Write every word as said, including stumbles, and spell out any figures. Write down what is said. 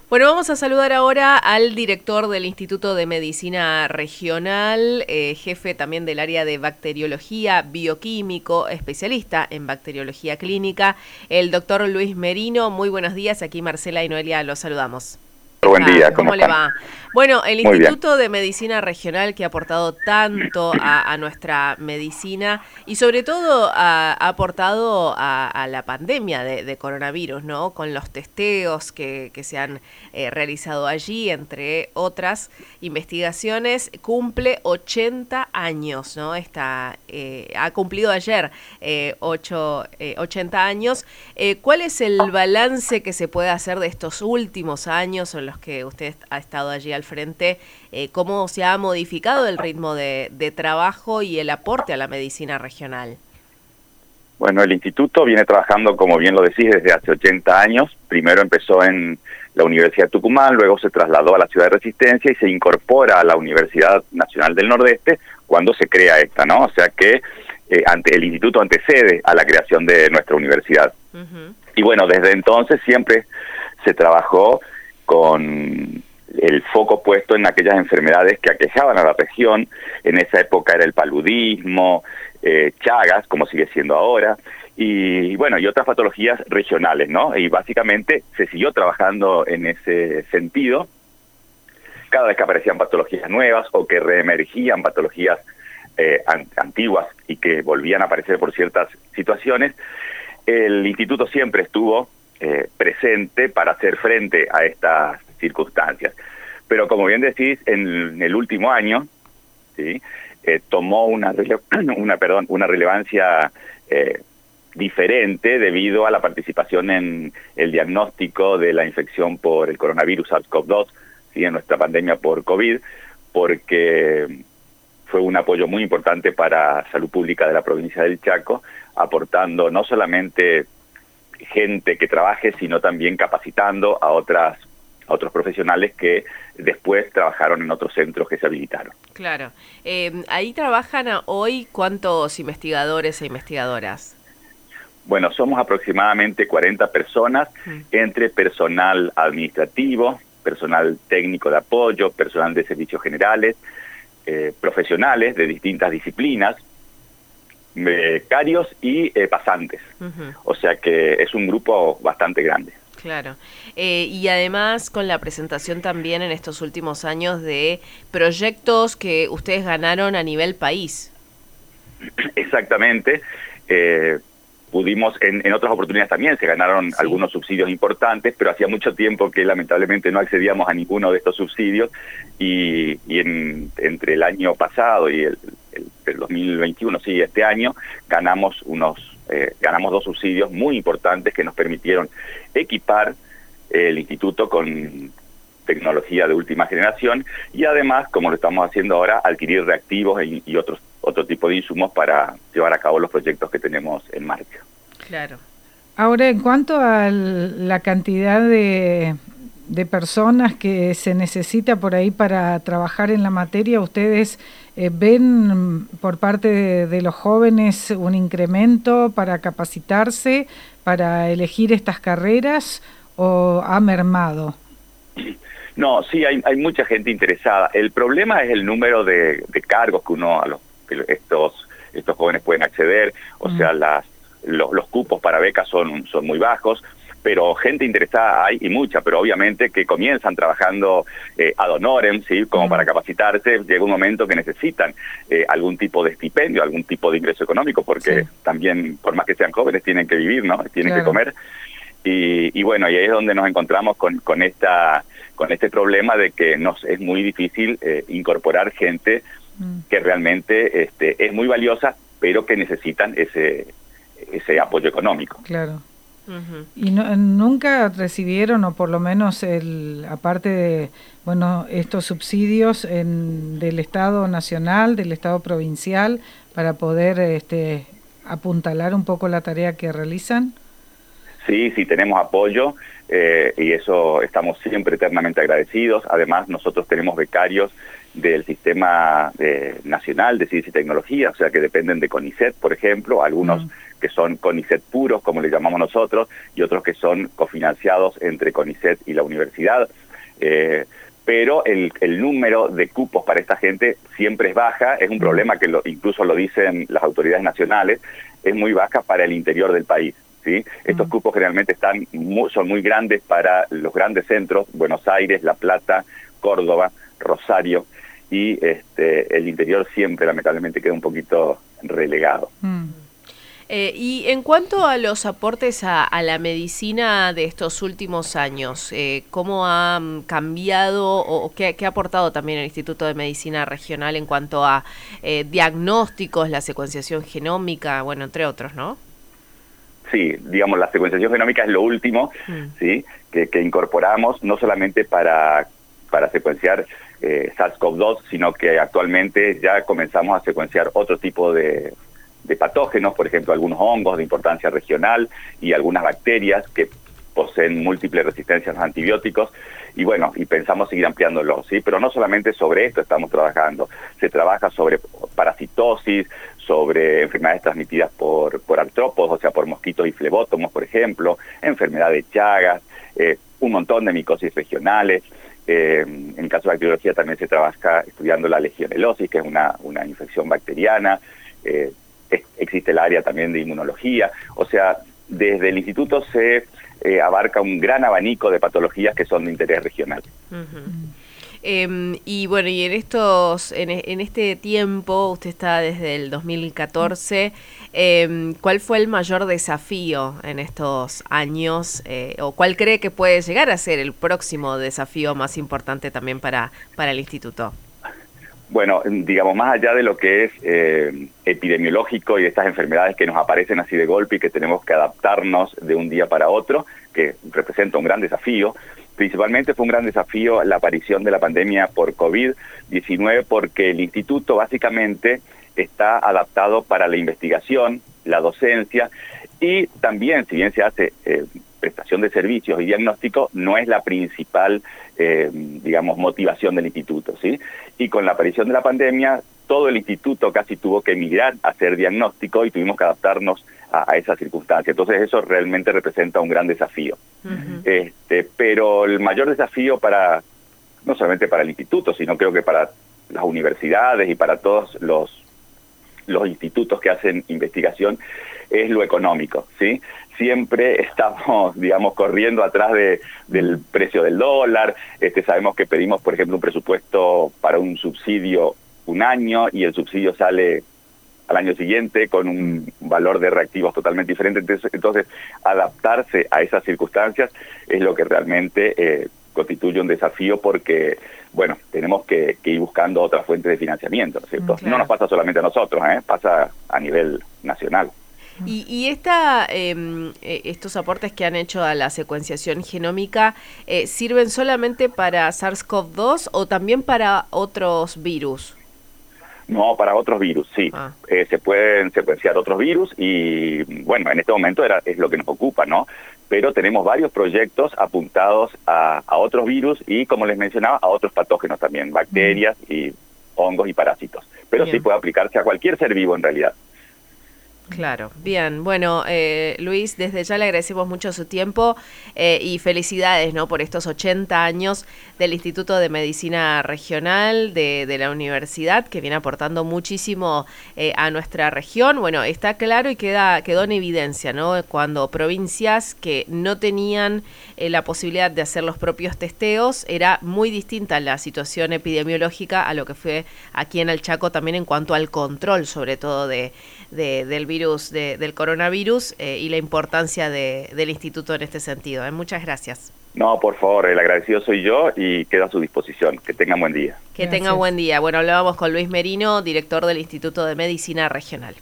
Bueno, vamos a saludar ahora al director del Instituto de Medicina Regional, eh, jefe también del área de bacteriología, bioquímico, especialista en bacteriología clínica, el doctor Luis Merino. Muy buenos días, aquí Marcela y Noelia los saludamos. Buen día, ¿Cómo, ¿Cómo le va? Bueno, el Muy Instituto bien. de Medicina Regional que ha aportado tanto a, a nuestra medicina y sobre todo ha, ha aportado a, a la pandemia de, de coronavirus, ¿no? Con los testeos que, que se han eh, realizado allí, entre otras investigaciones, cumple ochenta años, ¿no? Está, eh, ha cumplido ayer eh, ocho, eh, ochenta años. Eh, ¿Cuál es el balance que se puede hacer de estos últimos años en los que usted ha estado allí al frente? Eh, ¿Cómo se ha modificado el ritmo de, de trabajo y el aporte a la medicina regional? Bueno, el instituto viene trabajando, como bien lo decís, desde hace ochenta años. Primero empezó en la Universidad de Tucumán, luego se trasladó a la Ciudad de Resistencia y se incorpora a la Universidad Nacional del Nordeste cuando se crea esta, ¿no? O sea que eh, ante, el instituto antecede a la creación de nuestra universidad. Uh-huh. Y bueno, desde entonces siempre se trabajó con el foco puesto en aquellas enfermedades que aquejaban a la región. En esa época era el paludismo, eh, Chagas, como sigue siendo ahora, y bueno, y otras patologías regionales, ¿no? Y básicamente se siguió trabajando en ese sentido. Cada vez que aparecían patologías nuevas o que reemergían patologías eh, an- antiguas y que volvían a aparecer por ciertas situaciones, el instituto siempre estuvo Eh, presente para hacer frente a estas circunstancias. Pero como bien decís, en el último año, ¿sí? eh, tomó una, rele- una, perdón, una relevancia eh, diferente debido a la participación en el diagnóstico de la infección por el coronavirus SARS-CoV dos, ¿sí? En nuestra pandemia por COVID, porque fue un apoyo muy importante para salud pública de la provincia del Chaco, aportando no solamente gente que trabaje, sino también capacitando a otras a otros profesionales que después trabajaron en otros centros que se habilitaron. Claro. Eh, ahí trabajan hoy, ¿cuántos investigadores e investigadoras? Bueno, somos aproximadamente cuarenta personas, mm. entre personal administrativo, personal técnico de apoyo, personal de servicios generales, eh, profesionales de distintas disciplinas, becarios y eh, pasantes. Uh-huh. O sea que es un grupo bastante grande. Claro. Eh, y además con la presentación también en estos últimos años de proyectos que ustedes ganaron a nivel país. Exactamente. Eh, pudimos, en, en otras oportunidades también se ganaron sí. algunos subsidios importantes, pero hacía mucho tiempo que lamentablemente no accedíamos a ninguno de estos subsidios y, y en, entre el año pasado y el, el, el dos mil veintiuno, sí, este año, ganamos unos eh, ganamos dos subsidios muy importantes que nos permitieron equipar eh, el instituto con tecnología de última generación y además, como lo estamos haciendo ahora, adquirir reactivos y, y otros otro tipo de insumos para llevar a cabo los proyectos que tenemos en marcha. Claro. Ahora, en cuanto a la cantidad de, de personas que se necesita por ahí para trabajar en la materia, ¿ustedes eh, ven por parte de, de los jóvenes un incremento para capacitarse, para elegir estas carreras o ha mermado? No, sí, hay, hay mucha gente interesada. El problema es el número de, de cargos que uno a los que estos estos jóvenes pueden acceder, o uh-huh. sea, las los, los cupos para becas son son muy bajos, pero gente interesada hay y mucha, pero obviamente que comienzan trabajando eh, ad honorem, ¿sí? Como uh-huh. para capacitarse, llega un momento que necesitan eh, algún tipo de estipendio, algún tipo de ingreso económico, porque sí. también, por más que sean jóvenes, tienen que vivir, ¿no? Tienen claro. que comer. Y, y bueno, y ahí es donde nos encontramos con, con esta con este problema de que nos es muy difícil eh, incorporar gente que realmente este, es muy valiosa, pero que necesitan ese ese apoyo económico. Claro. Uh-huh. ¿Y no, nunca recibieron, o por lo menos el aparte de bueno estos subsidios en, del Estado Nacional, del Estado Provincial, para poder este, apuntalar un poco la tarea que realizan? Sí, sí, tenemos apoyo eh, y eso estamos siempre eternamente agradecidos. Además, nosotros tenemos becarios del Sistema eh, Nacional de Ciencia y Tecnología, o sea que dependen de CONICET, por ejemplo, algunos mm. que son CONICET puros, como le llamamos nosotros, y otros que son cofinanciados entre CONICET y la universidad. Eh, pero el, el número de cupos para esta gente siempre es baja, es un problema que lo, incluso lo dicen las autoridades nacionales, es muy baja para el interior del país, ¿sí? Estos uh-huh. cupos generalmente están muy, son muy grandes para los grandes centros, Buenos Aires, La Plata, Córdoba, Rosario, y este, el interior siempre lamentablemente queda un poquito relegado. Uh-huh. Eh, y en cuanto a los aportes a, a la medicina de estos últimos años, eh, ¿cómo ha cambiado o qué, qué ha aportado también el Instituto de Medicina Regional en cuanto a eh, diagnósticos, la secuenciación genómica, bueno, entre otros, ¿no? Sí, digamos, la secuenciación genómica es lo último, mm. ¿sí? que, que incorporamos, no solamente para, para secuenciar eh, SARS-CoV dos, sino que actualmente ya comenzamos a secuenciar otro tipo de... de patógenos, por ejemplo, algunos hongos de importancia regional y algunas bacterias que poseen múltiples resistencias a los antibióticos, y bueno, y pensamos seguir ampliándolo, ¿sí? Pero no solamente sobre esto estamos trabajando, se trabaja sobre parasitosis, sobre enfermedades transmitidas por, por artrópodos, o sea, por mosquitos y flebótomos, por ejemplo, enfermedad de Chagas, eh, un montón de micosis regionales. Eh, en el caso de bacteriología también se trabaja estudiando la legionelosis, que es una, una infección bacteriana. eh, Existe el área también de inmunología, o sea, desde el instituto se eh, abarca un gran abanico de patologías que son de interés regional. Uh-huh. Eh, y bueno, y en estos, en, en este tiempo, usted está desde el dos mil catorce, eh, ¿cuál fue el mayor desafío en estos años? Eh, ¿O cuál cree que puede llegar a ser el próximo desafío más importante también para, para el instituto? Bueno, digamos, más allá de lo que es eh, epidemiológico y de estas enfermedades que nos aparecen así de golpe y que tenemos que adaptarnos de un día para otro, que representa un gran desafío, principalmente fue un gran desafío la aparición de la pandemia por COVID diecinueve, porque el instituto básicamente está adaptado para la investigación, la docencia, y también, si bien se hace eh, prestación de servicios y diagnóstico, no es la principal, eh, digamos, motivación del instituto, ¿sí? Y con la aparición de la pandemia, todo el instituto casi tuvo que emigrar a hacer diagnóstico y tuvimos que adaptarnos a, a esa circunstancia. Entonces eso realmente representa un gran desafío. Uh-huh. Este, pero el mayor desafío para, no solamente para el instituto, sino creo que para las universidades y para todos los los institutos que hacen investigación, es lo económico, ¿sí? Siempre estamos, digamos, corriendo atrás de, del precio del dólar. Este, sabemos que pedimos, por ejemplo, un presupuesto para un subsidio un año y el subsidio sale al año siguiente con un valor de reactivos totalmente diferente. Entonces, entonces adaptarse a esas circunstancias es lo que realmente eh, constituye un desafío, porque, bueno, tenemos que, que ir buscando otras fuentes de financiamiento, ¿no es cierto? Claro. No nos pasa solamente a nosotros, ¿eh? Pasa a nivel nacional. Y, y esta, eh, estos aportes que han hecho a la secuenciación genómica, eh, ¿sirven solamente para SARS-CoV dos o también para otros virus? No, para otros virus, sí. Ah. Eh, se pueden secuenciar otros virus y, bueno, en este momento era, es lo que nos ocupa, ¿no? Pero tenemos varios proyectos apuntados a, a otros virus y, como les mencionaba, a otros patógenos también, bacterias mm. y hongos y parásitos. Pero Bien. Sí puede aplicarse a cualquier ser vivo en realidad. Claro, bien. Bueno, eh, Luis, desde ya le agradecemos mucho su tiempo eh, y felicidades, ¿no?, por estos ochenta años del Instituto de Medicina Regional de, de la Universidad, que viene aportando muchísimo eh, a nuestra región. Bueno, está claro y queda quedó en evidencia, ¿no?, cuando provincias que no tenían eh, la posibilidad de hacer los propios testeos, era muy distinta la situación epidemiológica a lo que fue aquí en el Chaco, también en cuanto al control, sobre todo de, de del virus. De, del coronavirus eh, y la importancia de, del instituto en este sentido. ¿eh? Muchas gracias. No, por favor, el agradecido soy yo y quedo a su disposición. Que tengan buen día. Que Gracias. tengan buen día. Bueno, hablábamos con Luis Merino, director del Instituto de Medicina Regional.